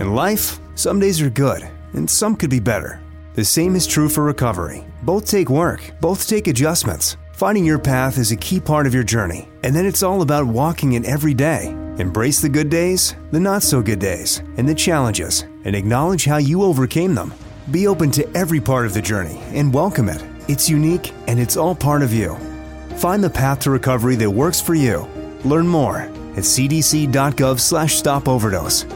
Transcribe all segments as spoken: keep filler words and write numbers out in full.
In life, some days are good, and some could be better. The same is true for recovery. Both take work, both take adjustments. Finding your path is a key part of your journey, and then it's all about walking it every day. Embrace the good days, the not-so-good days, and the challenges, and acknowledge how you overcame them. Be open to every part of the journey and welcome it. It's unique, and it's all part of you. Find the path to recovery that works for you. Learn more at c d c dot gov slash stop overdose.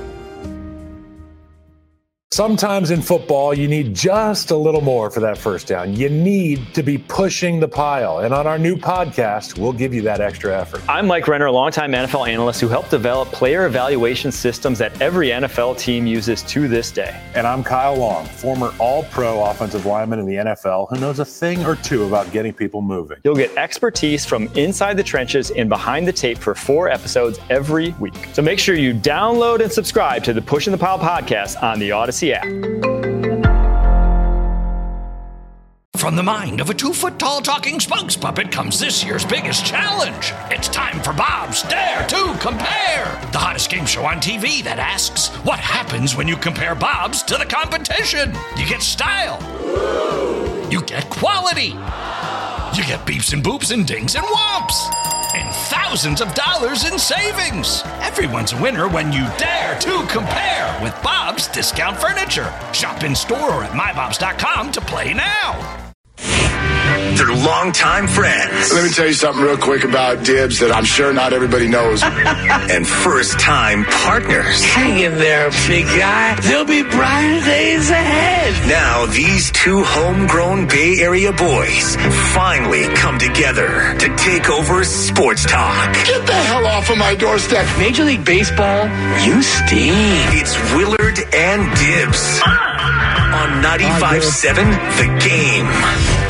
Sometimes in football, you need just a little more for that first down. You need to be pushing the pile. And on our new podcast, we'll give you that extra effort. I'm Mike Renner, a longtime N F L analyst who helped develop player evaluation systems that every N F L team uses to this day. And I'm Kyle Long, former all-pro offensive lineman in the N F L who knows a thing or two about getting people moving. You'll get expertise from inside the trenches and behind the tape for four episodes every week. So make sure you download and subscribe to the Pushing the Pile podcast on the Odyssey app. From the mind of a two-foot-tall talking spokes puppet comes this year's biggest challenge. It's time for Bob's Dare to Compare, the hottest game show on T V that asks, what happens when you compare Bob's to the competition? You get style. You get quality. You get beeps and boops and dings and whomps. And thousands of dollars in savings. Everyone's a winner when you dare to compare with Bob's Discount Furniture. Shop in store or at my bobs dot com to play now. They're longtime friends. Let me tell you something real quick about Dibs that I'm sure not everybody knows. And first-time partners. Hang in there, big guy. There'll be brighter days ahead. Now, these two homegrown Bay Area boys finally come together to take over sports talk. Get the hell off of my doorstep. Major League Baseball, you stink. It's Willard and Dibs on ninety-five point seven The Game.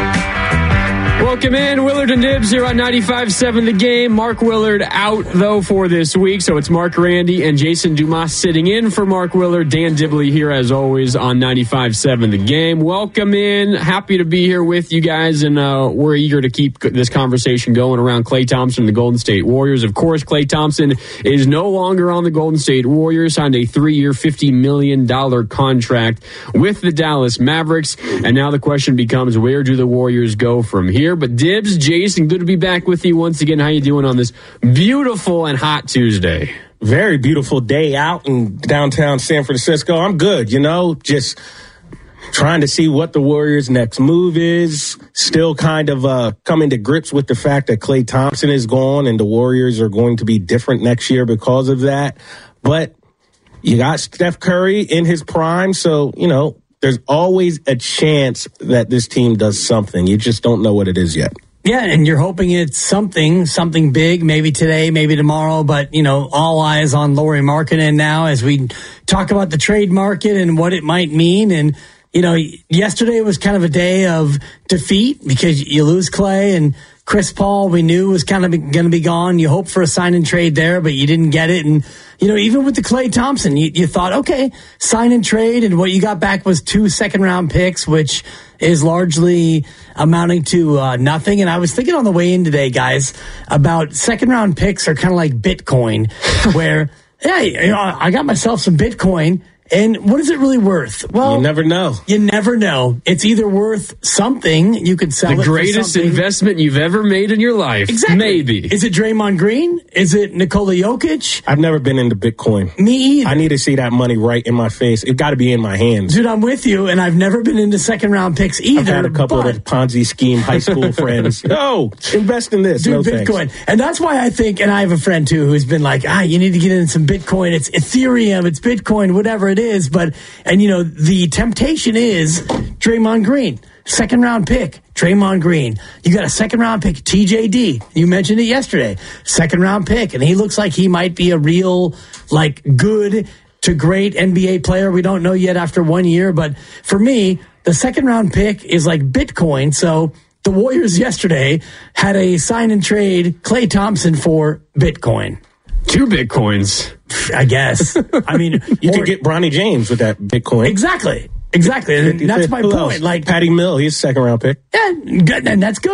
Welcome in, Willard and Dibs here on ninety-five point seven The Game. Mark Willard out, though, for this week, so it's Mark Randy and Jason Dumas sitting in for Mark Willard. Dan Dibley here, as always, on ninety-five point seven The Game. Welcome in. Happy to be here with you guys, and uh, we're eager to keep this conversation going around Klay Thompson and the Golden State Warriors. Of course, Klay Thompson is no longer on the Golden State Warriors, signed a three-year, fifty million dollars contract with the Dallas Mavericks, and now the question becomes, where do the Warriors go from here? But Dibs, Jason, good to be back with you once again. How you doing on this beautiful and hot Tuesday? Very beautiful day out in downtown San Francisco. I'm good, you know, just trying to see what the Warriors' next move is. Still kind of uh, coming to grips with the fact that Klay Thompson is gone and the Warriors are going to be different next year because of that. But you got Steph Curry in his prime, so, you know, there's always a chance that this team does something. You just don't know what it is yet. Yeah, and you're hoping it's something, something big, maybe today, maybe tomorrow, but, you know, all eyes on Lauri Markkanen now as we talk about the trade market and what it might mean. And, you know, yesterday was kind of a day of defeat because you lose Klay and Chris Paul, we knew was kind of going to be gone. You hoped for a sign and trade there, but you didn't get it. And, you know, even with the Klay Thompson, you, you thought, okay, sign and trade. And what you got back was two second round picks, which is largely amounting to uh, nothing. And I was thinking on the way in today, guys, about second round picks are kind of like Bitcoin, where, yeah, you know, I got myself some Bitcoin. And what is it really worth? Well, you never know. You never know. It's either worth something. You could sell the it greatest for something. investment you've ever made in your life. Exactly. Maybe. Is it Draymond Green? Is it Nikola Jokic? I've never been into Bitcoin. Me either. I need to see that money right in my face. It got to be in my hands. Dude, I'm with you, and I've never been into second round picks either. I've had a couple but... of Ponzi scheme high school friends. No, invest in this. Dude, no Bitcoin. Thanks. And that's why I think, and I have a friend too who's been like, ah, you need to get in some Bitcoin. It's Ethereum, it's Bitcoin, whatever it is. But, and you know, the temptation is Draymond Green. Second round pick, Draymond Green. You got a second round pick, T J D. You mentioned it yesterday. Second round pick. And he looks like he might be a real, like, good to great N B A player. We don't know yet after one year. But for me, the second round pick is like Bitcoin. So the Warriors yesterday had a sign and trade Klay Thompson for Bitcoin. Two Bitcoins. I guess. I mean, you or, could get Bronny James with that Bitcoin. Exactly. Exactly. And that's my point. Like Patty Mill, he's a second round pick. Yeah, good, and that's good.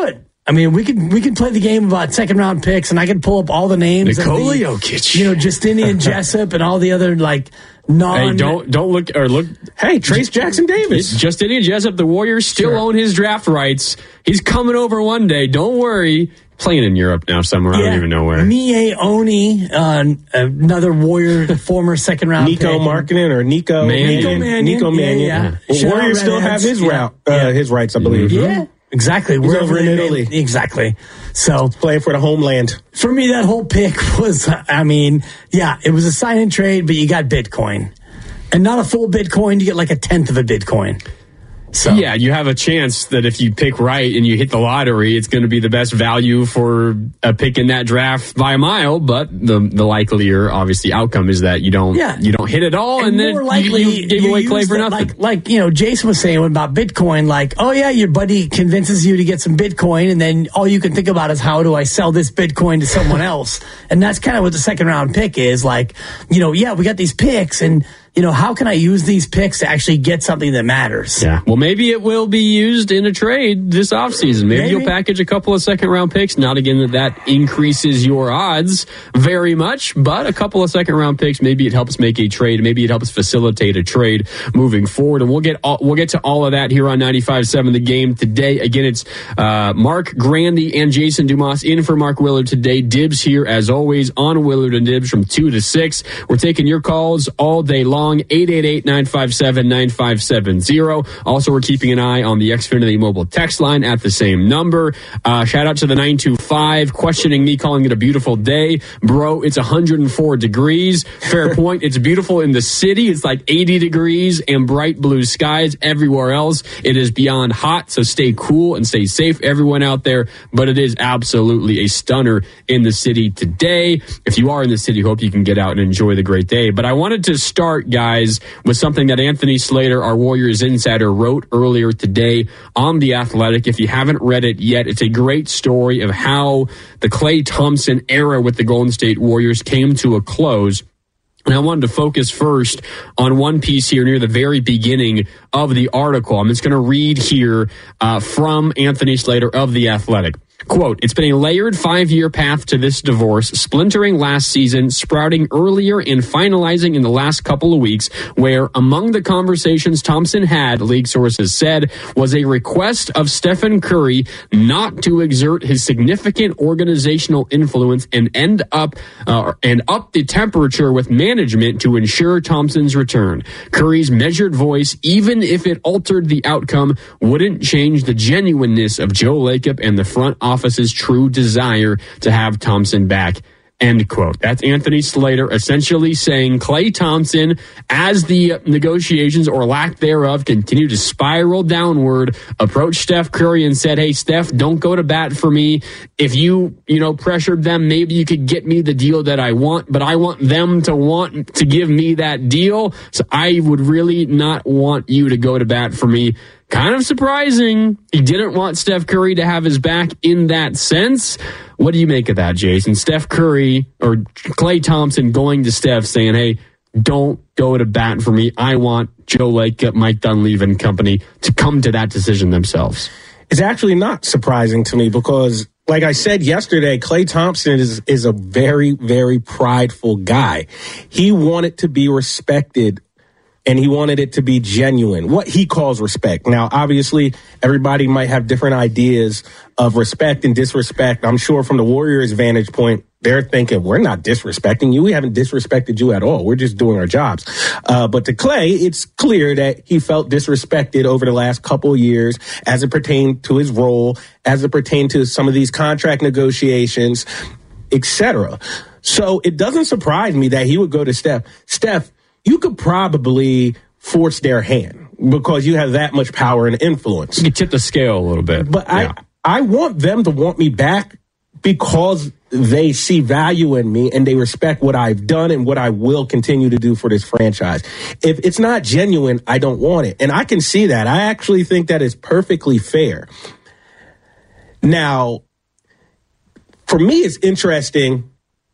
I mean, we could we could play the game about second round picks, and I could pull up all the names. Nikola the, Jokic, you know, Justinian Jessup, and all the other like non. Hey, don't don't look or look. Hey, Trace Jackson Davis, Justinian Jessup. The Warriors still sure. own his draft rights. He's coming over one day. Don't worry. Playing in Europe now somewhere. Yeah. I don't even know where. Mie Oni, uh, another Warrior, former second round Nico pick. Markkanen or Nico Mannion. Nico Mannion. Nico Mannion. Yeah, yeah. Well, Shout Warriors still have his yeah. route, uh, yeah. his rights, I believe. Yeah, exactly. He's over in Italy. Made, exactly. So playing for the homeland. For me, that whole pick was, I mean, yeah, it was a sign and trade, but you got Bitcoin. And not a full Bitcoin, you get like a tenth of a Bitcoin. So. Yeah, you have a chance that if you pick right and you hit the lottery, it's going to be the best value for a pick in that draft by a mile. But the the likelier, obviously, outcome is that you don't yeah. you don't hit it all, and, and then likely you, you gave you away Clay for nothing. Like, like you know, Jason was saying about Bitcoin, like, oh yeah, your buddy convinces you to get some Bitcoin, and then all you can think about is how do I sell this Bitcoin to someone else, and that's kind of what the second round pick is. Like, you know, yeah, we got these picks, and you know, how can I use these picks to actually get something that matters? Yeah. Well, maybe it will be used in a trade this offseason. Maybe, maybe you'll package a couple of second-round picks. Not again that that increases your odds very much, but a couple of second-round picks, maybe it helps make a trade. Maybe it helps facilitate a trade moving forward. And we'll get all, we'll get to all of that here on ninety-five point seven The Game today. Again, it's uh, Mark Grandy and Jason Dumas in for Mark Willard today. Dibs here, as always, on Willard and Dibs from two to six. We're taking your calls all day long. eight eight eight, nine five seven, nine five seven zero. Also, we're keeping an eye on the Xfinity mobile text line at the same number. Uh, shout out to the nine two five questioning me, calling it a beautiful day. Bro, it's one hundred four degrees. Fair point. It's beautiful in the city. It's like eighty degrees and bright blue skies. Everywhere else, it is beyond hot. So stay cool and stay safe, everyone out there. But it is absolutely a stunner in the city today. If you are in the city, hope you can get out and enjoy the great day. But I wanted to start, guys, with something that Anthony Slater, our Warriors insider, wrote earlier today on The Athletic. If you haven't read it yet, it's a great story of how the Klay Thompson era with the Golden State Warriors came to a close. And I wanted to focus first on one piece here near the very beginning of the article. I'm just going to read here uh, from Anthony Slater of The Athletic. Quote, it's been a layered five-year path to this divorce, splintering last season, sprouting earlier, and finalizing in the last couple of weeks, where among the conversations Thompson had, league sources said, was a request of Stephen Curry not to exert his significant organizational influence and end up uh, and up the temperature with management to ensure Thompson's return. Curry's measured voice, even if it altered the outcome, wouldn't change the genuineness of Joe Lacob and the front office's true desire to have Thompson back. End quote. That's Anthony Slater essentially saying Klay Thompson, as the negotiations or lack thereof continue to spiral downward, approached Steph Curry and said, hey, Steph, don't go to bat for me. If you, you know, pressured them, maybe you could get me the deal that I want, but I want them to want to give me that deal. So I would really not want you to go to bat for me. Kind of surprising. He didn't want Steph Curry to have his back in that sense. What do you make of that, Jason? Steph Curry or Klay Thompson going to Steph saying, hey, don't go to bat for me. I want Joe Lacob, Mike Dunleavy and company to come to that decision themselves. It's actually not surprising to me because, like I said yesterday, Klay Thompson is, is a very, very prideful guy. He wanted to be respected and he wanted it to be genuine, what he calls respect. Now, obviously, everybody might have different ideas of respect and disrespect. I'm sure from the Warriors' vantage point, they're thinking, we're not disrespecting you. We haven't disrespected you at all. We're just doing our jobs. Uh, but to Klay, it's clear that he felt disrespected over the last couple of years as it pertained to his role, as it pertained to some of these contract negotiations, et cetera. So it doesn't surprise me that he would go to Steph. Steph, you could probably force their hand because you have that much power and influence. You can tip the scale a little bit. But yeah. I, I want them to want me back because they see value in me and they respect what I've done and what I will continue to do for this franchise. If it's not genuine, I don't want it. And I can see that. I actually think that is perfectly fair. Now, for me, it's interesting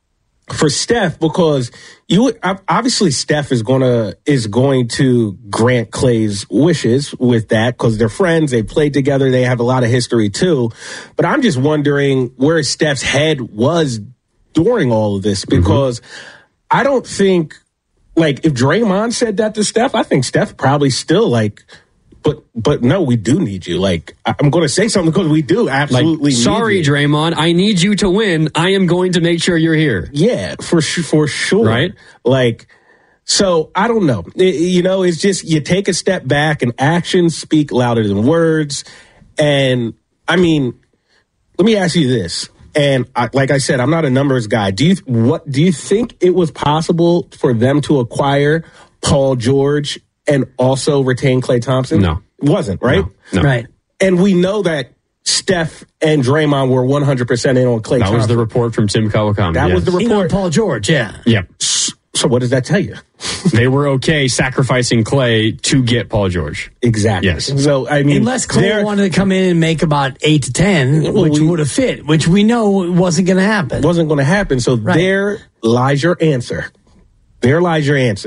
for Steph, because you obviously Steph is gonna is going to grant Klay's wishes with that because they're friends, they played together, they have a lot of history too. But I'm just wondering where Steph's head was during all of this, because mm-hmm. I don't think, like, if Draymond said that to Steph, I think Steph probably still like. But but no, we do need you. Like, I'm going to say something because we do absolutely like, need sorry, you. Draymond, I need you to win. I am going to make sure you're here. Yeah, for for sure. Right? Like, so I don't know. It, you know, it's just you take a step back and actions speak louder than words. And I mean, let me ask you this. And I, like I said, I'm not a numbers guy. Do you what do you think it was possible for them to acquire Paul George and also retain Klay Thompson? No. It wasn't, right? No. No. Right. And we know that Steph and Draymond were one hundred percent in on Klay That Thompson. was the report from Tim Kawakami. That yes. was the report. You know, Paul George, yeah. Yep. So what does that tell you? They were okay sacrificing Klay to get Paul George. Exactly. Yes. So, I mean, unless Klay wanted to come in and make about eight to ten, well, which we, would have fit, which we know wasn't going to happen. Wasn't going to happen. So right. there lies your answer. There lies your answer.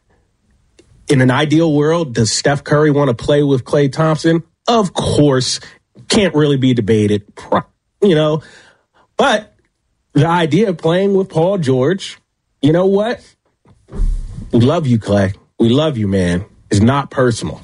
In an ideal world, does Steph Curry want to play with Klay Thompson? Of course. Can't really be debated, you know. But the idea of playing with Paul George, you know what? We love you, Klay. We love you, man. It's not personal.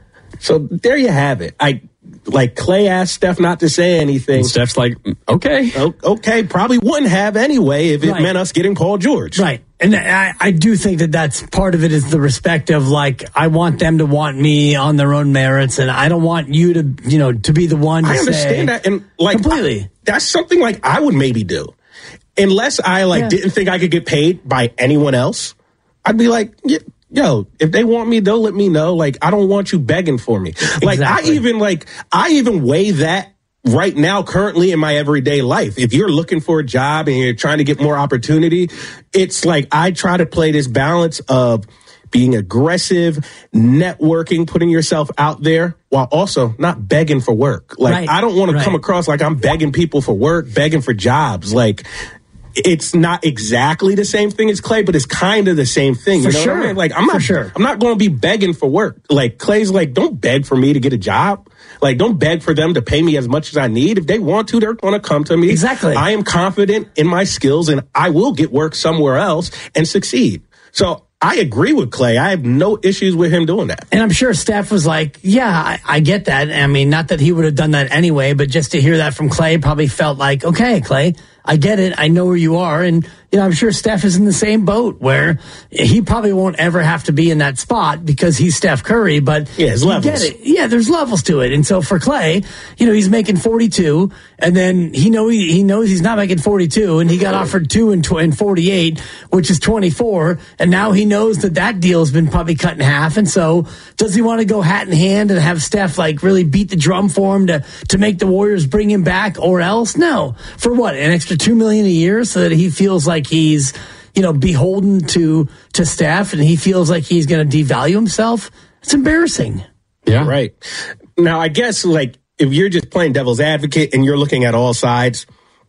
So there you have it. I like Klay asked Steph not to say anything. And Steph's like, okay. O- okay, probably wouldn't have anyway if it Right. meant us getting Paul George. Right. And I, I do think that that's part of it is the respect of, like, I want them to want me on their own merits, and I don't want you to, you know, to be the one to I understand say, that. And like, completely. I, that's something like I would maybe do. Unless I like Yeah. didn't think I could get paid by anyone else, I'd be like, yeah, yo, if they want me, they'll let me know. Like, I don't want you begging for me. Like, Exactly. I even like, I even weigh that right now, currently in my everyday life. If you're looking for a job and you're trying to get more opportunity, it's like I try to play this balance of being aggressive, networking, putting yourself out there while also not begging for work. Like, Right. I don't want Right. to come across like I'm begging people for work, begging for jobs. Like, it's not exactly the same thing as Klay, but it's kind of the same thing. For you know sure. what I mean? Like, I'm not For sure. I'm not going to be begging for work. Like, Klay's like, don't beg for me to get a job. Like, don't beg for them to pay me as much as I need. If they want to, they're going to come to me. Exactly. I am confident in my skills, and I will get work somewhere else and succeed. So I agree with Klay. I have no issues with him doing that. And I'm sure Steph was like, yeah, I, I get that. I mean, not that he would have done that anyway, but just to hear that from Klay probably felt like, okay, Klay, I get it. I know where you are. And, you know, I'm sure Steph is in the same boat where he probably won't ever have to be in that spot because he's Steph Curry, but yeah, there's levels. Get it. Yeah, there's levels to it. And so for Klay, you know, he's making forty-two, and then he know he, he knows he's not making forty-two, and he got offered two and, tw- and forty-eight, which is twenty-four, and now he knows that that deal's been probably cut in half. And so does he want to go hat in hand and have Steph like really beat the drum for him to to make the Warriors bring him back, or else? No. For what, an extra two million a year, so that he feels like he's, you know, beholden to to Steph, and he feels like he's going to devalue himself? It's embarrassing. Yeah. Right. Now, I guess, like, if you're just playing devil's advocate and you're looking at all sides,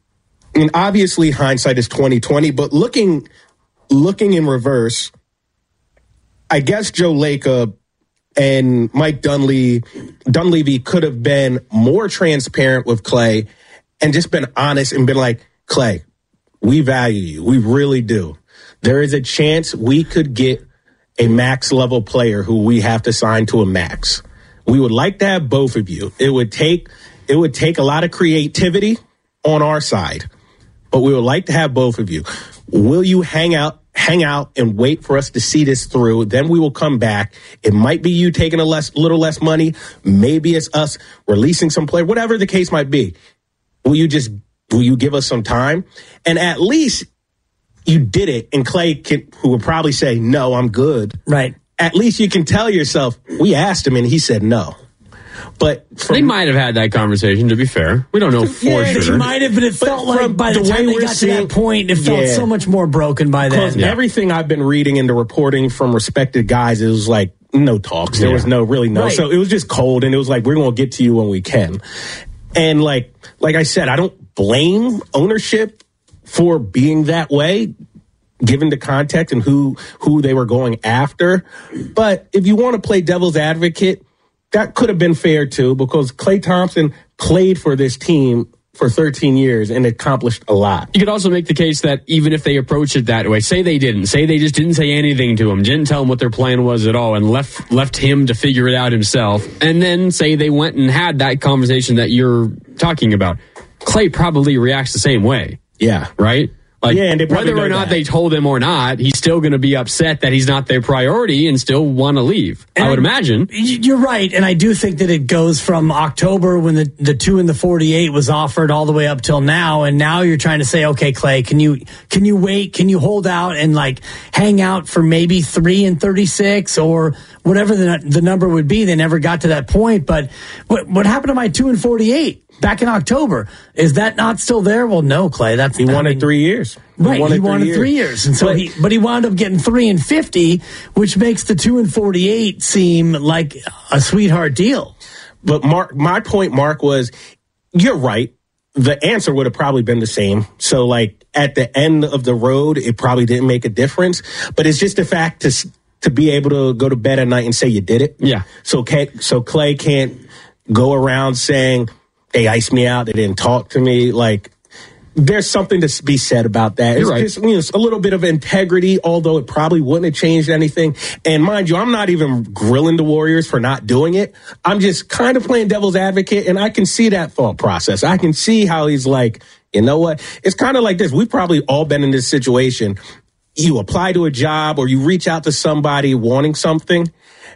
I mean, obviously hindsight is twenty twenty, but looking looking in reverse, I guess Joe Lacob and Mike Dunleavy, Dunleavy could have been more transparent with Klay and just been honest and been like, Klay, we value you. We really do. There is a chance we could get a max level player who we have to sign to a max. We would like to have both of you. It would take it would take a lot of creativity on our side, but we would like to have both of you. Will you hang out, hang out and wait for us to see this through? Then we will come back. It might be you taking a less, little less money. Maybe it's us releasing some player, whatever the case might be. Will you just, will you give us some time? And at least you did it. And Klay, can, who would probably say, no, I'm good. Right. At least you can tell yourself, we asked him and he said no. But from, they might have had that conversation, to be fair. We don't know for yeah, sure. They might have, but it but felt like by the, the time they got seeing, to that point, it felt yeah. so much more broken by then. Yeah. Everything I've been reading and the reporting from respected guys, it was like no talks. There yeah. was no, really no. Right. So it was just cold, and it was like, we're going to get to you when we can. And like, like I said, I don't blame ownership for being that way, given the context and who who they were going after. But if you want to play devil's advocate, that could have been fair too, because Klay Thompson played for this team for thirteen years and accomplished a lot. You could also make the case that even if they approached it that way, say they didn't, say they just didn't say anything to him, didn't tell him what their plan was at all, and left left him to figure it out himself, and then say they went and had that conversation that you're talking about, Klay probably reacts the same way. Yeah. Right? Like, yeah, and they whether or not that. they told him or not, he's still going to be upset that he's not their priority and still want to leave. And I would imagine. You're right, and I do think that it goes from October when the, the two and the forty-eight was offered all the way up till now, and now you're trying to say, okay, Klay, can you can you wait? Can you hold out and like hang out for maybe three and thirty-six or whatever the the number would be? They never got to that point, but what what happened to my two and forty-eight? Back in October, is that not still there? Well, no, Klay. That's he wanted I mean, three years. Right, he wanted, he wanted three, three years. years, and so but, he, but he wound up getting three and fifty, which makes the two and forty-eight seem like a sweetheart deal. But Mark, my point, Mark, was you're right. The answer would have probably been the same. So, like at the end of the road, it probably didn't make a difference. But it's just the fact to to be able to go to bed at night and say you did it. Yeah. So, so Klay can't go around saying, they iced me out. They didn't talk to me. Like, there's something to be said about that. It's You're right. just, you know, it's a little bit of integrity, although it probably wouldn't have changed anything. And mind you, I'm not even grilling the Warriors for not doing it. I'm just kind of playing devil's advocate, and I can see that thought process. I can see how he's like, you know what? It's kind of like this. We've probably all been in this situation. You apply to a job or you reach out to somebody wanting something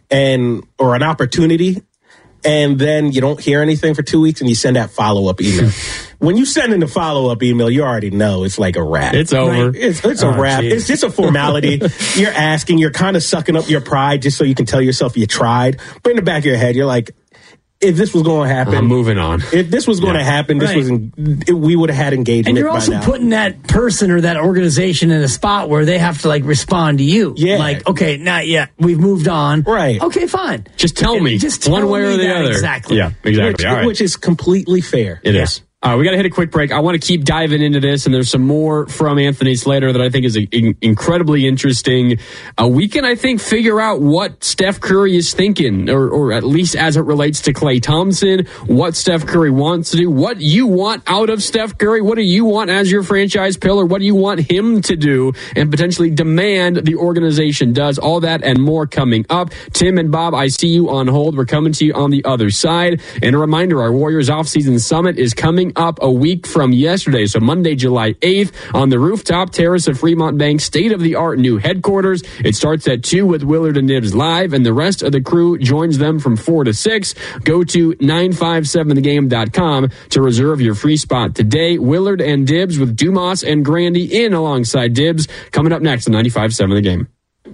and or an opportunity, and then you don't hear anything for two weeks and you send that follow-up email. When you send in the follow-up email, you already know it's like a wrap. It's over. Right? It's, it's oh, a wrap. Geez. It's just a formality. You're asking. You're kind of sucking up your pride just so you can tell yourself you tried. But in the back of your head, you're like, if this was going to happen. I'm moving on. If this was going to yeah. happen, this right. was in, it, we would have had engagement. And you're also by now. putting that person or that organization in a spot where they have to like respond to you. Yeah. Like, okay, not yet. We've moved on. Right. Okay, fine. Just tell me. Just tell one way me or the that other. Exactly. Yeah, exactly. Which, All right. which is completely fair. It yeah. is. All right, we got to hit a quick break. I want to keep diving into this, and there's some more from Anthony Slater that I think is a, in, incredibly interesting. Uh, we can, I think, figure out what Steph Curry is thinking, or, or at least as it relates to Klay Thompson, what Steph Curry wants to do, what you want out of Steph Curry, what do you want as your franchise pillar, what do you want him to do, and potentially demand the organization does. All that and more coming up. Tim and Bob, I see you on hold. We're coming to you on the other side. And a reminder, our Warriors offseason summit is coming up a week from yesterday, so Monday, July eighth, on the rooftop terrace of Fremont Bank, state-of-the-art new headquarters. It starts at two with Willard and Nibs live, and the rest of the crew joins them from four to six. Go to nine five seven the game dot com to reserve your free spot today. Willard and Dibs with Dumas and Grandy in alongside Dibs. Coming up next on ninety-five seven The Game.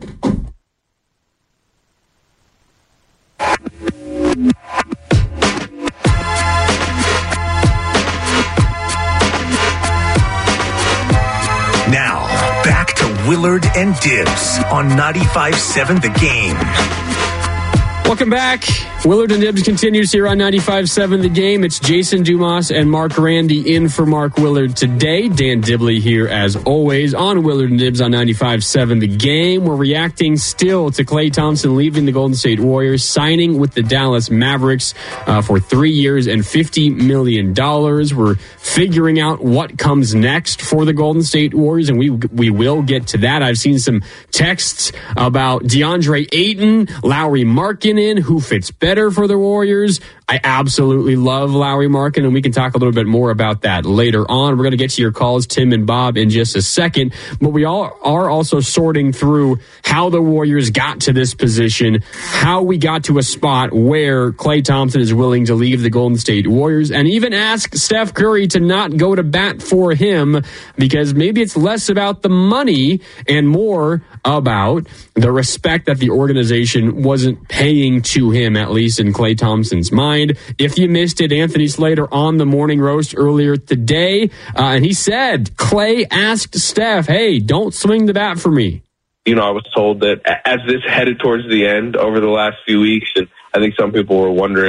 Now, back to Willard and Dibs on ninety-five seven The Game. Welcome back. Willard and Dibs continues here on ninety-five seven The Game. It's Jason Dumas and Mark Randy in for Mark Willard today. Dan Dibley here as always on Willard and Dibs on ninety-five seven The Game. We're reacting still to Klay Thompson leaving the Golden State Warriors, signing with the Dallas Mavericks uh, for three years and fifty million dollars. We're figuring out what comes next for the Golden State Warriors, and we we will get to that. I've seen some texts about DeAndre Ayton, Lauri Markkanen, who fits better for the Warriors. I absolutely love Lauri Markkanen, and we can talk a little bit more about that later on. We're going to get to your calls, Tim and Bob, in just a second. But we all are also sorting through how the Warriors got to this position, how we got to a spot where Klay Thompson is willing to leave the Golden State Warriors, and even ask Steph Curry to not go to bat for him, because maybe it's less about the money and more about the respect that the organization wasn't paying to him, at least in Klay Thompson's mind. If you missed it, Anthony Slater on the Morning Roast earlier today, uh, and he said, Klay asked Steph, hey, don't swing the bat for me. You know, I was told that as this headed towards the end over the last few weeks, and I think some people were wondering,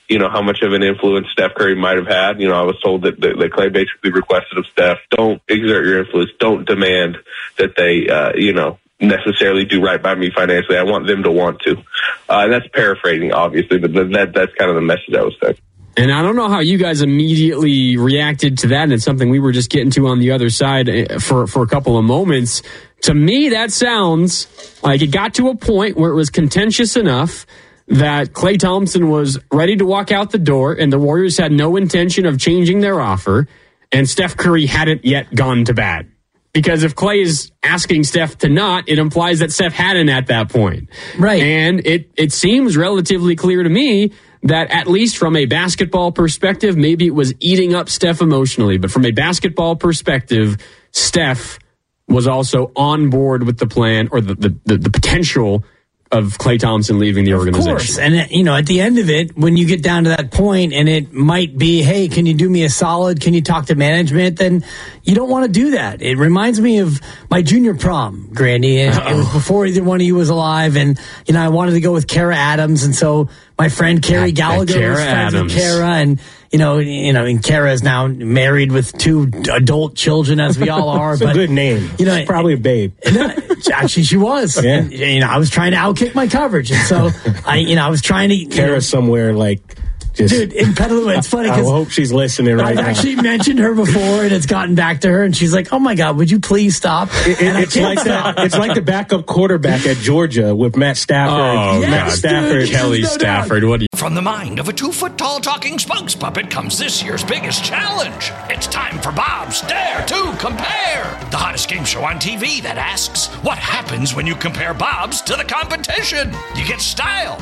you know, how much of an influence Steph Curry might have had. You know, I was told that, that, that Klay basically requested of Steph, don't exert your influence, don't demand that they, uh, you know, necessarily do right by me financially. I want them to want to. Uh, and that's paraphrasing, obviously, but that that's kind of the message I was saying. And I don't know how you guys immediately reacted to that, and it's something we were just getting to on the other side for, for a couple of moments. To me, that sounds like it got to a point where it was contentious enough that Klay Thompson was ready to walk out the door, and the Warriors had no intention of changing their offer, and Steph Curry hadn't yet gone to bat. Because if Klay is asking Steph to not, it implies that Steph hadn't at that point. Right. And it, it seems relatively clear to me that at least from a basketball perspective, maybe it was eating up Steph emotionally, but from a basketball perspective, Steph was also on board with the plan or the, the, the, the potential of Klay Thompson leaving the organization. Of course. And, you know, at the end of it, when you get down to that point and it might be, hey, can you do me a solid? Can you talk to management? Then you don't want to do that. It reminds me of my junior prom, Grandy. And it was before either one of you was alive. And, you know, I wanted to go with Kara Adams. And so my friend Carrie Gallagher was friends with Kara. And, you know, you know, and Kara is now married with two adult children, as we all are. It's but a good name. You know, she's probably a babe. Actually, she was. Yeah. And, you know, I was trying to outkick my coverage, and so I, you know, I was trying to. Kara know, somewhere like. Just, Dude, in Petaluma, it's funny because I hope she's listening right I've now. I've actually mentioned her before, and it's gotten back to her, and she's like, "Oh my God, would you please stop?" It, it, it's like that. It's like the backup quarterback at Georgia with Matt Stafford. Oh, Matt God. Stafford, Dude, Kelly no Stafford. doubt. What do you? From the mind of a two-foot-tall talking spokes puppet comes this year's biggest challenge. It's time for Bob's Dare to Compare, the hottest game show on T V that asks, what happens when you compare Bob's to the competition? You get style.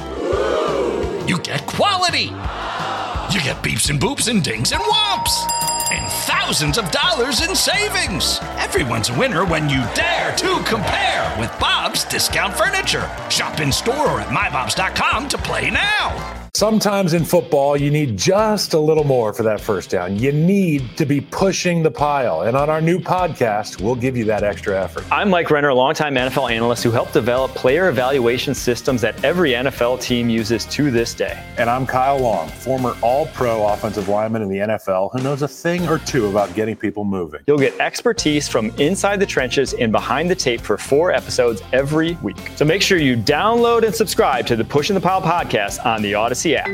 You get quality. You get beeps and boops and dings and whomps. And thousands of dollars in savings. Everyone's a winner when you dare to compare with Bob's Discount Furniture. Shop in store or at my bobs dot com to play now. Sometimes in football, you need just a little more for that first down. You need to be pushing the pile. And on our new podcast, we'll give you that extra effort. I'm Mike Renner, a longtime N F L analyst who helped develop player evaluation systems that every N F L team uses to this day. And I'm Kyle Long, former all-pro offensive lineman in the N F L who knows a thing or two about getting people moving. You'll get expertise from inside the trenches and behind the tape for four episodes every week. So make sure you download and subscribe to the Pushing the Pile podcast on the Odyssey app.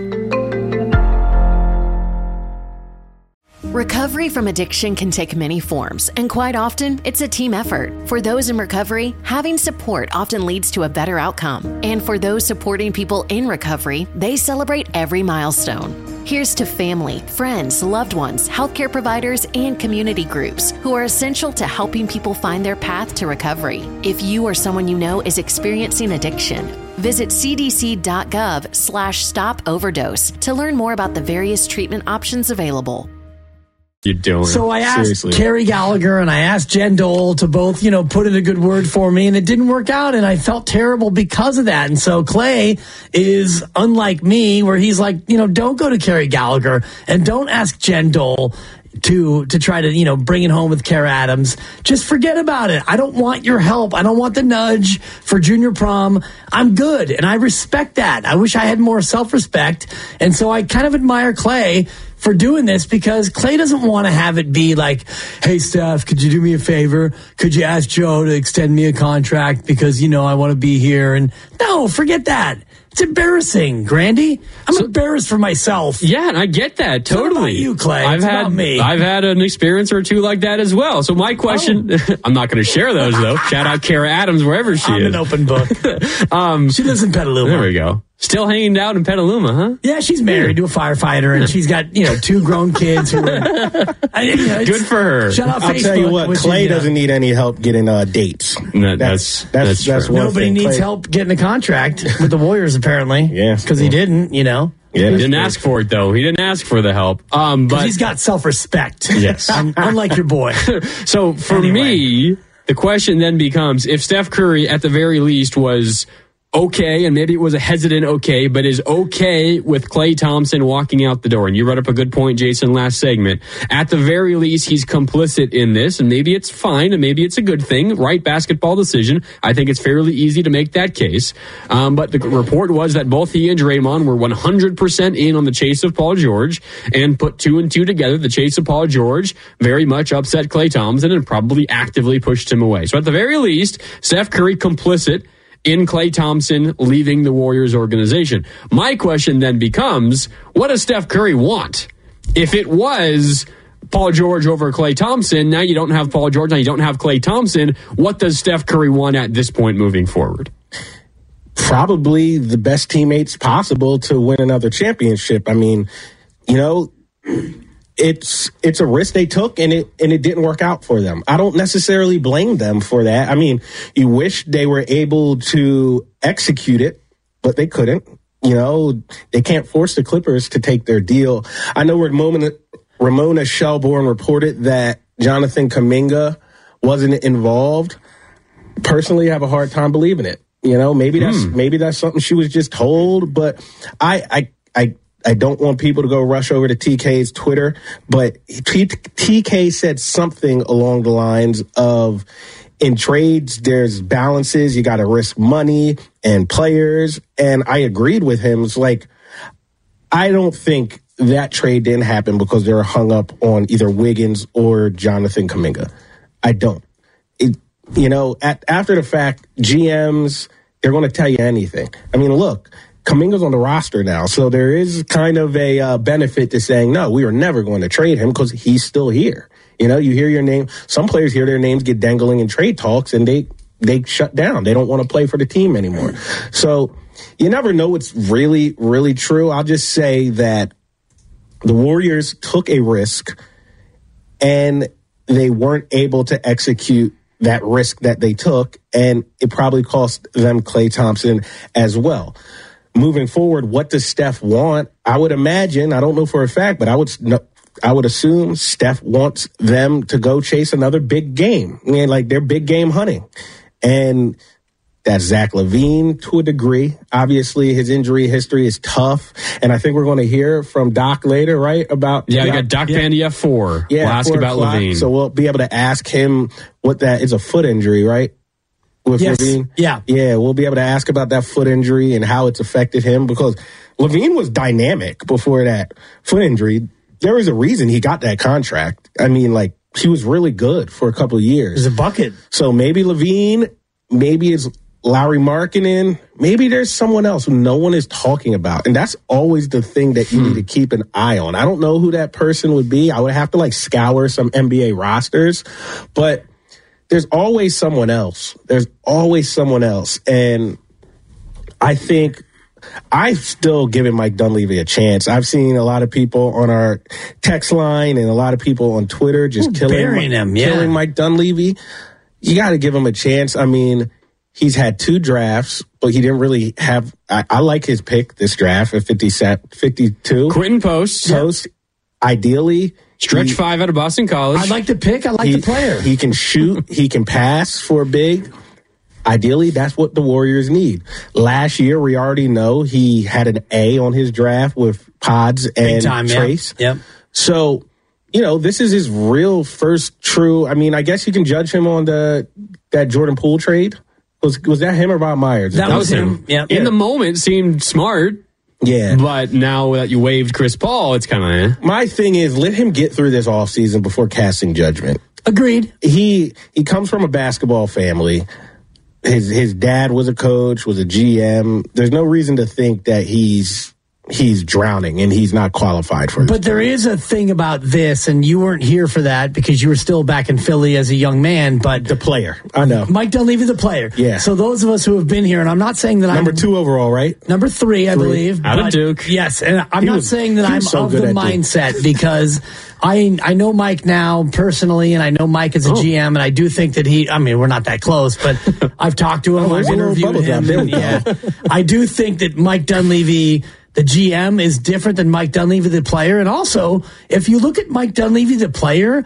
Recovery from addiction can take many forms, and quite often, it's a team effort. For those in recovery, having support often leads to a better outcome. And for those supporting people in recovery, they celebrate every milestone. Here's to family, friends, loved ones, healthcare providers, and community groups who are essential to helping people find their path to recovery. If you or someone you know is experiencing addiction, visit c d c dot gov slash stop overdose to learn more about the various treatment options available. You doing? So I asked Seriously. Carrie Gallagher and I asked Jen Dole to both, you know, put in a good word for me, and it didn't work out, and I felt terrible because of that. And so Klay is unlike me, where he's like, you know, don't go to Carrie Gallagher and don't ask Jen Dole to to try to, you know, bring it home with Kara Adams. Just forget about it. I don't want your help. I don't want the nudge for junior prom. I'm good, and I respect that. I wish I had more self-respect, and so I kind of admire Klay for doing this, because Klay doesn't want to have it be like, hey, Steph, could you do me a favor? Could you ask Joe to extend me a contract because, you know, I want to be here? And no, forget that. It's embarrassing, Grandy. I'm so embarrassed for myself. Yeah, and I get that totally. What about you, Klay? I've it's had about me. I've had an experience or two like that as well. So my question, oh. I'm not going to share those though. Shout out Kara Adams wherever she I'm is. an open book. um, she lives in Petaluma. There we go. Still hanging out in Petaluma, huh? Yeah, she's married to a firefighter, and she's got, you know, two grown kids. Who are, I, you know, good for her. Shout out I'll Facebook, tell you what, Klay is, doesn't know, need any help getting uh, dates. No, that's that's that's, that's one Nobody thing. needs Klay. help getting a contract with the Warriors, apparently. Yeah, because yeah. he didn't. You know. Yeah, he didn't ask for it though. He didn't ask for the help. Um, but he's got self-respect. Yes, unlike your boy. So for anyway. me, the question then becomes: if Steph Curry, at the very least, was okay, and maybe it was a hesitant okay, but is okay with Klay Thompson walking out the door. And you brought up a good point, Jason, last segment. At the very least, he's complicit in this, and maybe it's fine, and maybe it's a good thing, right basketball decision. I think it's fairly easy to make that case. Um, but the report was that both he and Draymond were one hundred percent in on the chase of Paul George, and put two and two together. The chase of Paul George very much upset Klay Thompson and probably actively pushed him away. So at the very least, Steph Curry complicit in Klay Thompson leaving the Warriors organization. My question then becomes, what does Steph Curry want? If it was Paul George over Klay Thompson, now you don't have Paul George, now you don't have Klay Thompson, what does Steph Curry want at this point moving forward? Probably the best teammates possible to win another championship. I mean, you know, It's it's a risk they took, and it and it didn't work out for them. I don't necessarily blame them for that. I mean, you wish they were able to execute it, but they couldn't. You know, they can't force the Clippers to take their deal. I know Ramona, Ramona Shelburne reported that Jonathan Kuminga wasn't involved. Personally, I have a hard time believing it. You know, maybe that's hmm. maybe that's something she was just told, but I I I. I don't want people to go rush over to T K's Twitter, but T K said something along the lines of, in trades, there's balances. You got to risk money and players. And I agreed with him. It's like, I don't think that trade didn't happen because they were hung up on either Wiggins or Jonathan Kuminga. I don't. It, you know, at, after the fact, G Ms, they're going to tell you anything. I mean, look, Kuminga's on the roster now, so there is kind of a uh, benefit to saying, no, we are never going to trade him because he's still here. You know, you hear your name. Some players hear their names get dangling in trade talks, and they they shut down. They don't want to play for the team anymore. So you never know what's really, really true. I'll just say that the Warriors took a risk, and they weren't able to execute that risk that they took, and it probably cost them Klay Thompson as well. Moving forward, what does Steph want? I would imagine, I don't know for a fact, but I would I would assume Steph wants them to go chase another big game. I mean, like they're big game hunting. And that's Zach LaVine to a degree. Obviously, his injury history is tough. And I think we're going to hear from Doc later, right? About Yeah, we got Doc yeah. Bandy at four. Yeah, we'll ask about o'clock. LaVine. So we'll be able to ask him what that is, a foot injury, right? With yes. LaVine. Yeah. Yeah, we'll be able to ask about that foot injury and how it's affected him, because LaVine was dynamic before that foot injury. There was a reason he got that contract. I mean, like, he was really good for a couple of years. He's a bucket. So maybe LaVine, maybe it's Lauri Markkanen, maybe there's someone else who no one is talking about. And that's always the thing that you hmm. need to keep an eye on. I don't know who that person would be. I would have to, like, scour some N B A rosters. But there's always someone else. There's always someone else. And I think I've still given Mike Dunleavy a chance. I've seen a lot of people on our text line and a lot of people on Twitter just Ooh, killing, Mike, him, yeah. killing Mike Dunleavy. You got to give him a chance. I mean, he's had two drafts, but he didn't really have. I, I like his pick this draft at fifty-two. Quentin Post. Post. Ideally, Stretch he, five out of Boston College. I like the pick. I like he, the player. He can shoot. He can pass for big. Ideally, that's what the Warriors need. Last year, we already know he had an A on his draft with Pods and time, Trace. Yeah. Yep. So, you know, this is his real first true. I mean, I guess you can judge him on the that Jordan Poole trade. Was was that him or Bob Myers? That, that was him. him. Yeah. In the moment, seemed smart. Yeah. But now that you waived Chris Paul, it's kind of eh. My thing is, let him get through this offseason before casting judgment. Agreed. He he comes from a basketball family. His his dad was a coach, was a G M. There's no reason to think that he's he's drowning and he's not qualified for this. But there is a thing about this, and you weren't here for that because you were still back in Philly as a young man. But the player, I know. Mike Dunleavy, the player. Yeah. So those of us who have been here, and I'm not saying that I'm number two overall, right? Number three, I three. believe. Out of Duke. Yes, and I'm he not was, saying that I'm so of the mindset because I I know Mike now personally, and I know Mike as a oh. G M, and I do think that he. I mean, we're not that close, but I've talked to him. Oh, I've interviewed him. And, yeah, I do think that Mike Dunleavy, the G M, is different than Mike Dunleavy, the player. And also, if you look at Mike Dunleavy, the player,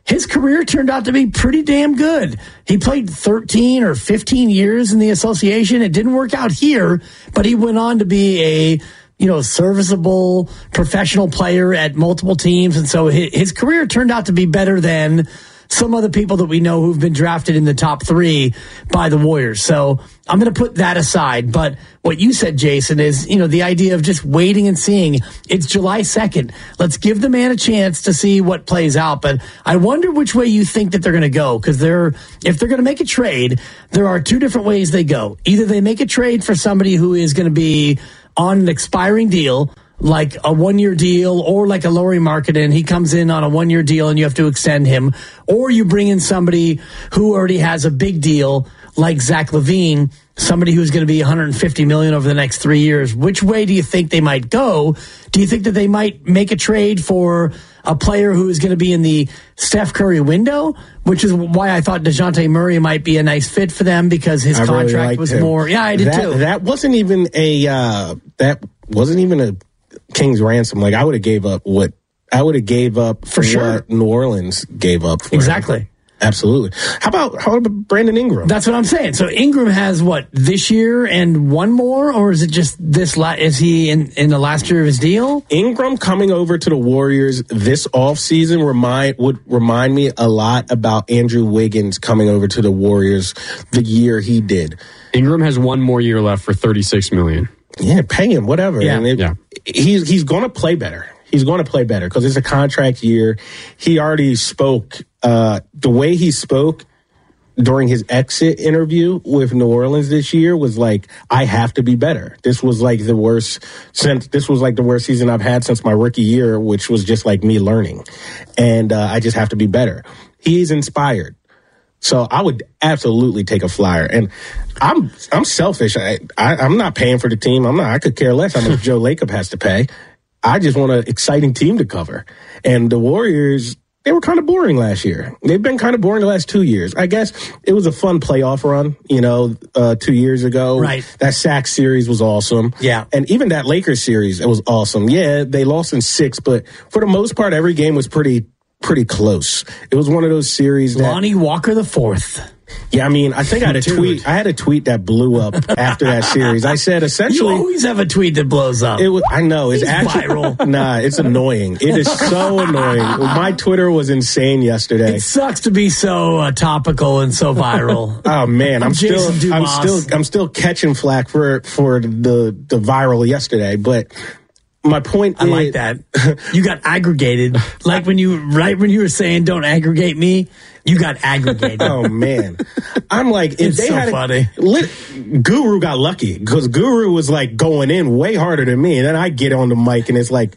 his career turned out to be pretty damn good. He played thirteen or fifteen years in the association. It didn't work out here, but he went on to be a, you know, serviceable professional player at multiple teams. And so his, his career turned out to be better than some other people that we know who've been drafted in the top three by the Warriors. So I'm going to put that aside. But what you said, Jason, is, you know, the idea of just waiting and seeing. It's July second. Let's give the man a chance to see what plays out. But I wonder which way you think that they're going to go, because they're, if they're going to make a trade, there are two different ways they go. Either they make a trade for somebody who is going to be on an expiring deal, like a one-year deal, or like a Lauri Markkanen, he comes in on a one-year deal and you have to extend him, or you bring in somebody who already has a big deal like Zach LaVine, somebody who's going to be one hundred fifty million dollars over the next three years. Which way do you think they might go? Do you think that they might make a trade for a player who is going to be in the Steph Curry window, which is why I thought DeJounte Murray might be a nice fit for them, because his I contract really was him. more. Yeah, I did that, too. That wasn't even a, uh, that wasn't even a King's ransom. Like, I would have gave up what I would have gave up for sure. What New Orleans gave up for exactly. him. Absolutely. How about how about Brandon Ingram? That's what I'm saying. So Ingram has what, this year and one more, or is it just this? La- is he in, in the last year of his deal? Ingram coming over to the Warriors this offseason remind would remind me a lot about Andrew Wiggins coming over to the Warriors the year he did. Ingram has one more year left for thirty-six million dollars. Yeah, pay him, whatever. Yeah, and it, yeah. He's he's going to play better. He's going to play better because it's a contract year. He already spoke uh, the way he spoke during his exit interview with New Orleans this year was like, I have to be better. This was like the worst since this was like the worst season I've had since my rookie year, which was just like me learning. And uh, I just have to be better. He's inspired. So I would absolutely take a flyer. And I'm I'm selfish. I, I, I'm not paying for the team. I'm not. I could care less how much Joe Lacob has to pay. I just want an exciting team to cover. And the Warriors, they were kind of boring last year. They've been kind of boring the last two years. I guess it was a fun playoff run, you know, uh, two years ago. Right. That Sac series was awesome. Yeah. And even that Lakers series, it was awesome. Yeah, they lost in six, but for the most part, every game was pretty pretty close. It was one of those series that Lonnie Walker the fourth. Yeah, I mean, I think I had a Dude. tweet. I had a tweet that blew up after that series. I said essentially, You always have a tweet that blows up. it was. I know it's He's actually viral. Nah, it's annoying. It is so annoying. My Twitter was insane yesterday. It sucks to be so uh, topical and so viral. Oh man, I'm still, Jason I'm Dumas. still, I'm still catching flack for for the the viral yesterday. But my point I is, like that. You got aggregated. Like when you, right when you were saying, don't aggregate me, you got aggregated. Oh man, I'm like, if It's they so had a, funny. Lit, Guru got lucky because Guru was like going in way harder than me, and then I get on the mic and it's like,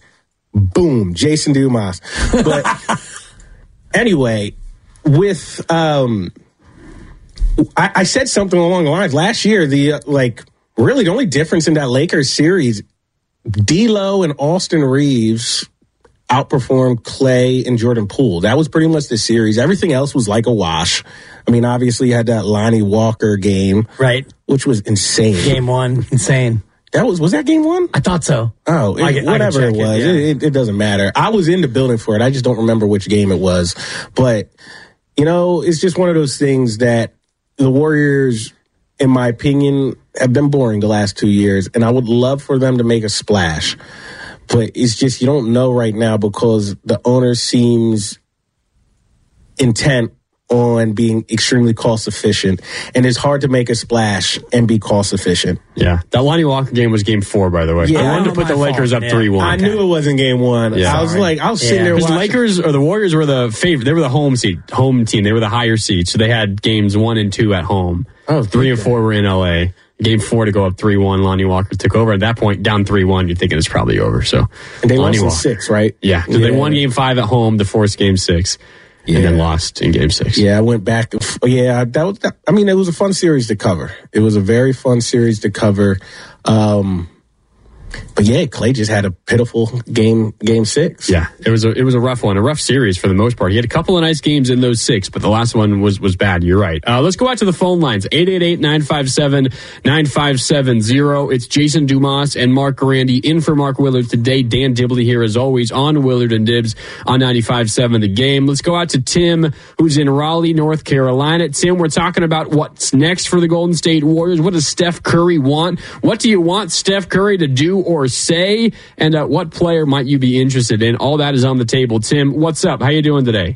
boom, Jason Dumas. But anyway, with um, I, I said something along the lines last year. The uh, like really the only difference in that Lakers series, D'Lo and Austin Reeves outperformed Clay and Jordan Poole. That was pretty much the series. Everything else was like a wash. I mean, obviously you had that Lonnie Walker game, Right. which was insane. Game one, insane. That was was that game one? I thought so. Oh, it, I can- I can whatever check it it, was, yeah. it, it, it doesn't matter. I was in the building for it. I just don't remember which game it was. But you know, it's just one of those things that the Warriors, in my opinion, have been boring the last two years, and I would love for them to make a splash. But it's just you don't know right now because the owner seems intent on being extremely cost efficient, and it's hard to make a splash and be cost efficient. Yeah. That Lonnie Walker game was game four, by the way. Yeah. I wanted to Oh, put the my Lakers fault, up yeah. three one. I knew it wasn't game one. Yeah. I was Sorry. like, I was sitting Yeah. there Because watching. the Lakers or the Warriors were the favorite. They were the home seed, home team. They were the higher seed. So they had games one and two at home. Oh, Three and okay. four were in L A. Game four to go up three one. Lonnie Walker took over. At that point, down three one, you're thinking it's probably over. So And they Lonnie lost in Walker. six, right? Yeah. So they won game five at home to force game six. And then Yeah. lost in game six. Yeah, I went back. Yeah, that was. That, I mean, it was a fun series to cover. It was a very fun series to cover. Um, But yeah, Clay just had a pitiful game, game six. Yeah, it was a it was a rough one, a rough series for the most part. He had a couple of nice games in those six, but the last one was was bad. You're right. Uh, let's go out to the phone lines. eight eight eight, nine five seven, nine five seven zero. It's Jason Dumas and Mark Garandy in for Mark Willard today. Dan Dibley here as always on Willard and Dibs on ninety-five point seven The Game. Let's go out to Tim, who's in Raleigh, North Carolina. Tim, we're talking about what's next for the Golden State Warriors. What does Steph Curry want? What do you want Steph Curry to do or say? And uh, what player might you be interested in? All that is on the table. Tim, what's up? How you doing today?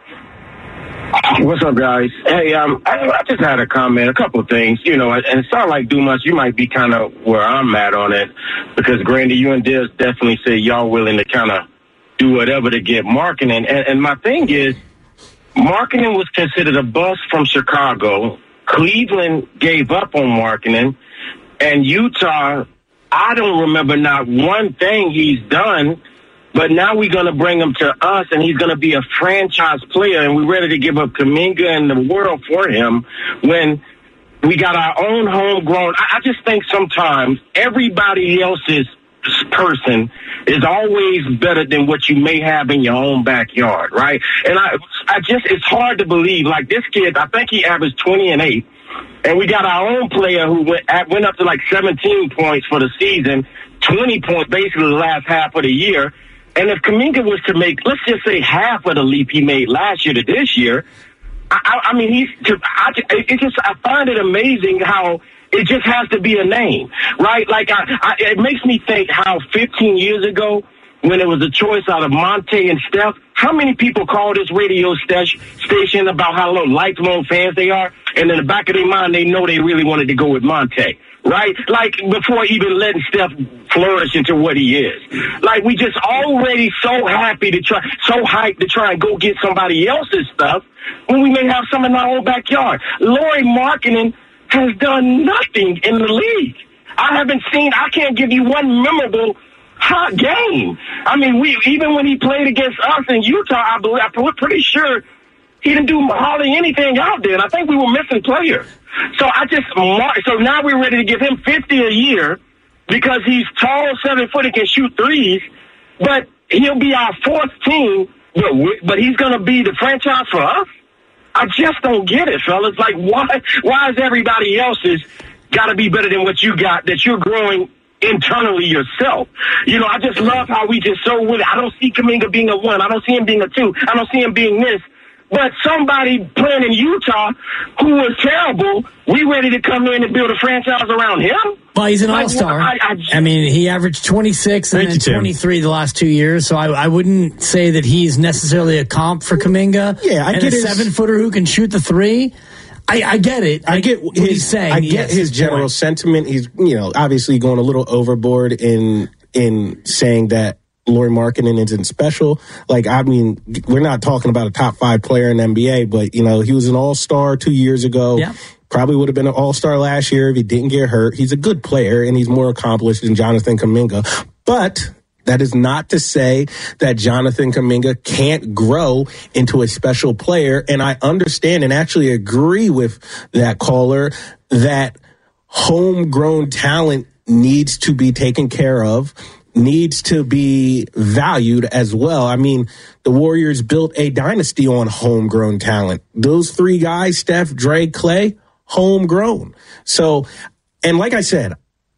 What's up, guys? Hey, um, I, I just had a comment, a couple of things, you know, and it sounds like Dumas, you might be kind of where I'm at on it, because Grandy, you and Diz definitely say y'all willing to kind of do whatever to get marketing. And, and my thing is, marketing was considered a bust from Chicago. Cleveland gave up on marketing, and Utah, I don't remember not one thing he's done. But now we're going to bring him to us, and he's going to be a franchise player, and we're ready to give up Kuminga and the world for him when we got our own homegrown. I, I just think sometimes everybody else's person is always better than what you may have in your own backyard, right? And I, I just, it's hard to believe. Like this kid, I think he averaged twenty and eight, and we got our own player who went, went up to like seventeen points for the season, twenty points basically the last half of the year. And if Kuminga was to make, let's just say, half of the leap he made last year to this year, I, I, I mean, he's. I, it just, I find it amazing how it just has to be a name, right? Like, I, I, it makes me think how fifteen years ago, when it was a choice out of Monte and Steph, how many people called this radio st- station about how lifelong fans they are, and in the back of their mind, they know they really wanted to go with Monte. Right? Like, before even letting Steph flourish into what he is. Like, we just already so happy to try, so hyped to try and go get somebody else's stuff when we may have some in our own backyard. Lauri Markkanen has done nothing in the league. I haven't seen, I can't give you one memorable hot game. I mean, we, even when he played against us in Utah, I believe, I'm pretty sure he didn't do hardly anything out there. And I think we were missing players. So I just, so now we're ready to give him fifty a year because he's tall, seven foot, and can shoot threes, but he'll be our fourth team, but, but he's going to be the franchise for us? I just don't get it, fellas. Like, why, why is everybody else's got to be better than what you got that you're growing internally yourself? You know, I just love how we just so with it. I don't see Kuminga being a one. I don't see him being a two. I don't see him being this. But somebody playing in Utah who was terrible, we ready to come in and build a franchise around him? Well, he's an like, all-star. I, I, I mean, he averaged twenty-six and then twenty-three the last two years, so I, I wouldn't say that he's necessarily a comp for Kuminga. Yeah, I and get a his, seven-footer who can shoot the three. I, I get it. I, I get what his, he's saying. I get yes, his general point. sentiment. He's, you know, obviously going a little overboard in in saying that Lauri Markkanen isn't special. Like, I mean, we're not talking about a top five player in the N B A, but, you know, he was an all-star two years ago. Yeah. Probably would have been an all-star last year if he didn't get hurt. He's a good player, and he's more accomplished than Jonathan Kuminga. But that is not to say that Jonathan Kuminga can't grow into a special player. And I understand and actually agree with that caller that homegrown talent needs to be taken care of, needs to be valued as well. I mean, the Warriors built a dynasty on homegrown talent. Those three guys, Steph, Dre, Clay, homegrown. So, and like I said,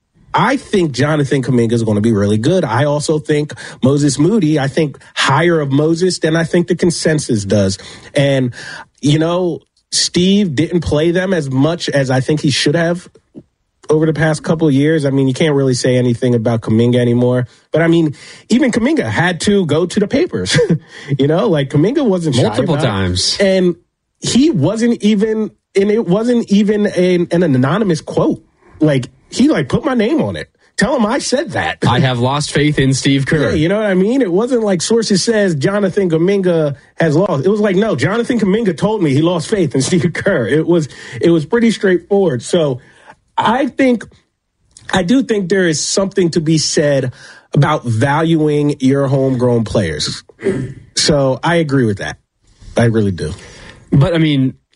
I think Jonathan Kuminga is going to be really good. I also think Moses Moody, I think higher of Moses than I think the consensus does. And, you know, Steve didn't play them as much as I think he should have over the past couple of years. I mean, you can't really say anything about Kuminga anymore. But, I mean, even Kuminga had to go to the papers. You know, like Kuminga wasn't shy multiple about times. It. And he wasn't even, and it wasn't even an, an anonymous quote. Like, he, like, put my name on it. Tell him I said that. I have lost faith in Steve Kerr. Yeah, you know what I mean? It wasn't like sources says Jonathan Kuminga has lost. It was like, no, Jonathan Kuminga told me he lost faith in Steve Kerr. It was, it was pretty straightforward. So I think, I do think there is something to be said about valuing your homegrown players. So I agree with that. I really do. But, I mean,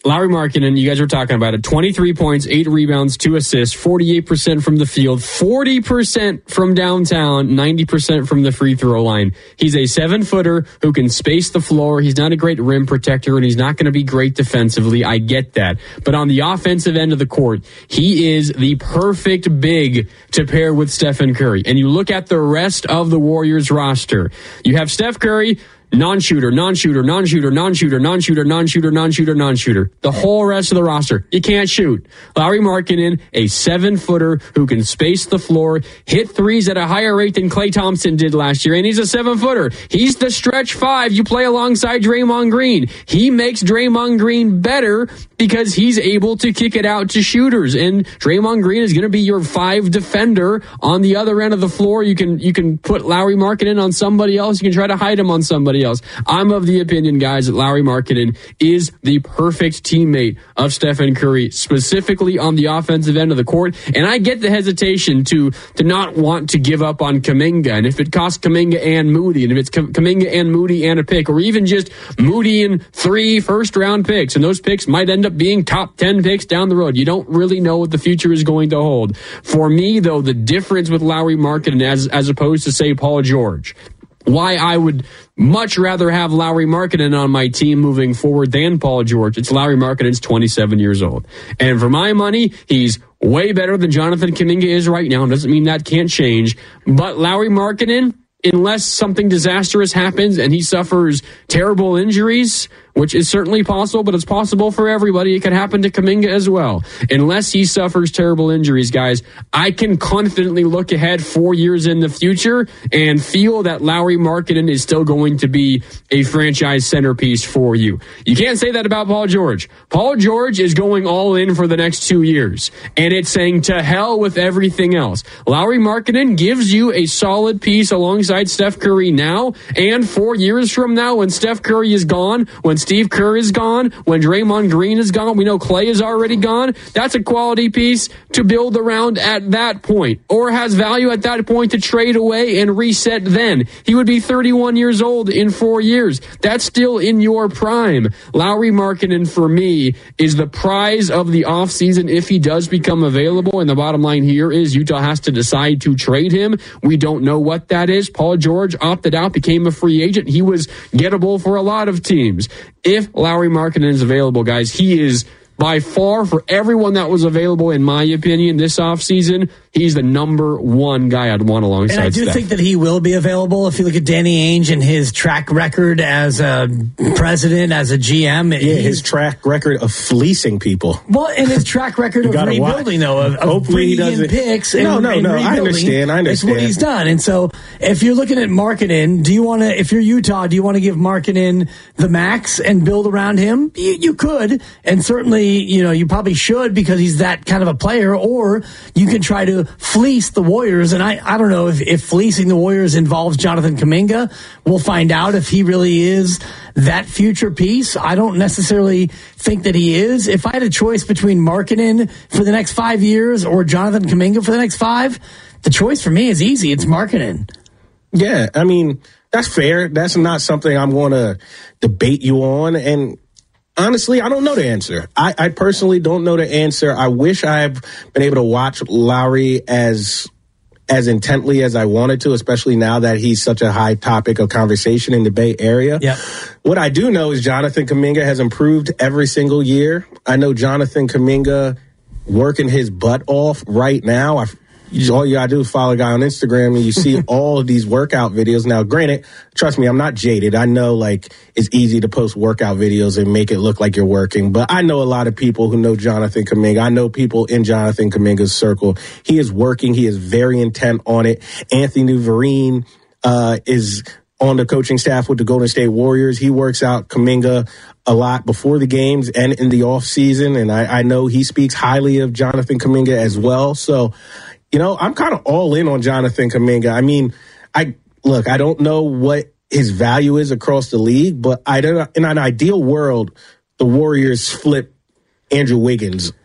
Lauri Markkanen, you guys were talking about it, twenty-three points, eight rebounds, two assists, forty-eight percent from the field, forty percent from downtown, ninety percent from the free throw line. He's a seven-footer who can space the floor. He's not a great rim protector, and he's not going to be great defensively. I get that. But on the offensive end of the court, he is the perfect big to pair with Stephen Curry. And you look at the rest of the Warriors roster. You have Steph Curry, non-shooter, non-shooter, non-shooter, non-shooter, non-shooter, non-shooter, non-shooter, non-shooter. The whole rest of the roster, you can't shoot. Lauri Markkanen, a seven-footer who can space the floor, hit threes at a higher rate than Klay Thompson did last year, and he's a seven-footer. He's the stretch five. You play alongside Draymond Green. He makes Draymond Green better because he's able to kick it out to shooters, and Draymond Green is going to be your five defender on the other end of the floor. You can you can put Lauri Markkanen on somebody else. You can try to hide him on somebody else. I'm of the opinion, guys, that Lauri Markkanen is the perfect teammate of Stephen Curry, specifically on the offensive end of the court. And I get the hesitation to to not want to give up on Kuminga. And if it costs Kuminga and Moody, and if it's Kuminga and Moody and a pick, or even just Moody and three first-round picks, and those picks might end up being top ten picks down the road. You don't really know what the future is going to hold. For me, though, the difference with Lauri Markkanen as, as opposed to, say, Paul George, why I would much rather have Lauri Markkanen on my team moving forward than Paul George. It's Lauri Markkanen's twenty-seven years old. And for my money, he's way better than Jonathan Kuminga is right now. Doesn't mean that can't change. But Lauri Markkanen, unless something disastrous happens and he suffers terrible injuries, which is certainly possible, but it's possible for everybody. It could happen to Kuminga as well. Unless he suffers terrible injuries, guys, I can confidently look ahead four years in the future and feel that Lauri Markkanen is still going to be a franchise centerpiece for you. You can't say that about Paul George. Paul George is going all in for the next two years, and it's saying to hell with everything else. Lauri Markkanen gives you a solid piece alongside Steph Curry now, and four years from now, when Steph Curry is gone, when Steve Kerr is gone, when Draymond Green is gone, we know Klay is already gone. That's a quality piece to build around at that point, or has value at that point to trade away and reset then. He would be thirty-one years old in four years. That's still in your prime. Lauri Markkanen, for me, is the prize of the offseason if he does become available, and the bottom line here is Utah has to decide to trade him. We don't know what that is. Paul George opted out, became a free agent. He was gettable for a lot of teams. If Lauri Markkanen is available, guys, he is by far, for everyone that was available, in my opinion, this offseason, he's the number one guy I'd want alongside And I do Steph. think that he will be available. If you look at Danny Ainge and his track record as a president, as a G M. Yeah, his track record of fleecing people. Well, and his track record of rebuilding, though, of, of bringing in picks and, no, no, and no, rebuilding. I understand, I understand. It's what he's done. And so if you're looking at Markkanen, do you want to, if you're Utah, do you want to give Markkanen the max and build around him? You, you could, and certainly, you know, you probably should because he's that kind of a player, or you can try to fleece the Warriors. And I, I don't know if, if fleecing the Warriors involves Jonathan Kuminga. We'll find out if he really is that future piece. I don't necessarily think that he is. If I had a choice between Markkanen for the next five years or Jonathan Kuminga for the next five, the choice for me is easy. It's Markkanen. Yeah, I mean, that's fair. That's not something I'm going to debate you on. And honestly, I don't know the answer. I, I personally don't know the answer. I wish I've been able to watch Lauri as as intently as I wanted to, especially now that he's such a high topic of conversation in the Bay Area. Yeah. What I do know is Jonathan Kuminga has improved every single year. I know Jonathan Kuminga working his butt off right now. I All you gotta do is follow a guy on Instagram and you see all of these workout videos. Now, granted, trust me, I'm not jaded. I know, like, it's easy to post workout videos and make it look like you're working. But I know a lot of people who know Jonathan Kuminga. I know people in Jonathan Kuminga's circle. He is working. He is very intent on it. Anthony Vereen uh, is on the coaching staff with the Golden State Warriors. He works out Kuminga a lot before the games and in the off season. And I, I know he speaks highly of Jonathan Kuminga as well. So, you know, I'm kind of all in on Jonathan Kuminga. I mean, I look, I don't know what his value is across the league, but I don't, in an ideal world, the Warriors flip Andrew Wiggins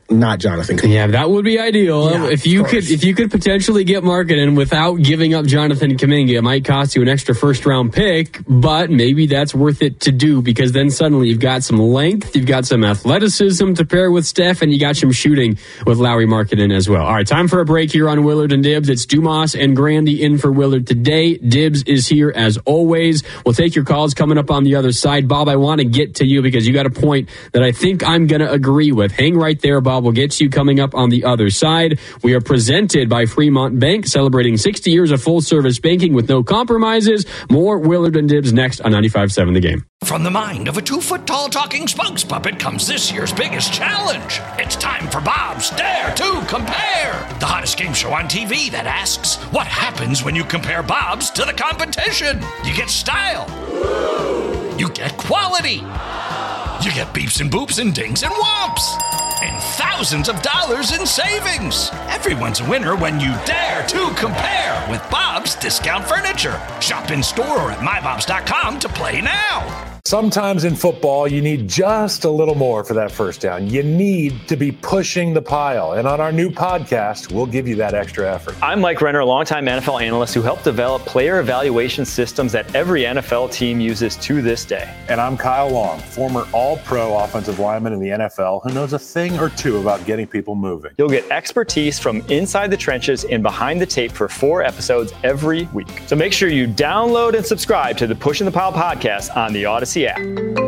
not Jonathan. Yeah, that would be ideal. Yeah, if you could if you could potentially get Markkanen without giving up Jonathan Kuminga, it might cost you an extra first round pick, but maybe that's worth it to do because then suddenly you've got some length, you've got some athleticism to pair with Steph, and you got some shooting with Lauri Markkanen as well. All right, time for a break here on Willard and Dibs. It's Dumas and Grandy in for Willard today. Dibs is here as always. We'll take your calls coming up on the other side. Bob, I want to get to you because you got a point that I think I'm going to agree with. Hang right there, Bob. We'll get to you coming up on the other side. We are presented by Fremont Bank, celebrating sixty years of full-service banking with no compromises. More Willard and Dibs next on ninety-five point seven The Game. From the mind of a two-foot-tall talking spokes puppet comes this year's biggest challenge. It's time for Bob's Dare to Compare, the hottest game show on T V that asks, what happens when you compare Bob's to the competition? You get style. You get quality. You get beeps and boops and dings and whomps. And thousands of dollars in savings. Everyone's a winner when you dare to compare with Bob's Discount Furniture. Shop in store or at my bobs dot com to play now. Sometimes in football, you need just a little more for that first down. You need to be pushing the pile. And on our new podcast, we'll give you that extra effort. I'm Mike Renner, a longtime N F L analyst who helped develop player evaluation systems that every N F L team uses to this day. And I'm Kyle Long, former all-pro offensive lineman in the N F L who knows a thing or two about getting people moving. You'll get expertise from inside the trenches and behind the tape for four episodes every week. So make sure you download and subscribe to the Pushing the Pile podcast on the Odyssey app.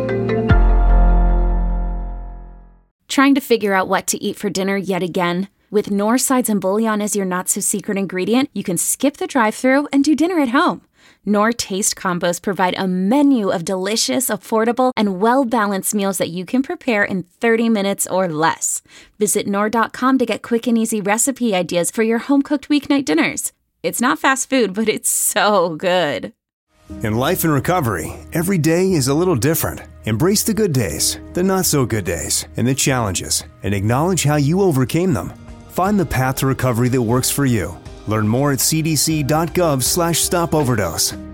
Trying to figure out what to eat for dinner yet again? With Knorr sides and bouillon as your not-so-secret ingredient, you can skip the drive-thru and do dinner at home. Knorr Taste Combos provide a menu of delicious, affordable, and well-balanced meals that you can prepare in thirty minutes or less. Visit Knorr dot com to get quick and easy recipe ideas for your home-cooked weeknight dinners. It's not fast food, but it's so good. In life and recovery, every day is a little different. Embrace the good days, the not-so-good days, and the challenges, and acknowledge how you overcame them. Find the path to recovery that works for you. Learn more at c d c dot gov slash stop overdose.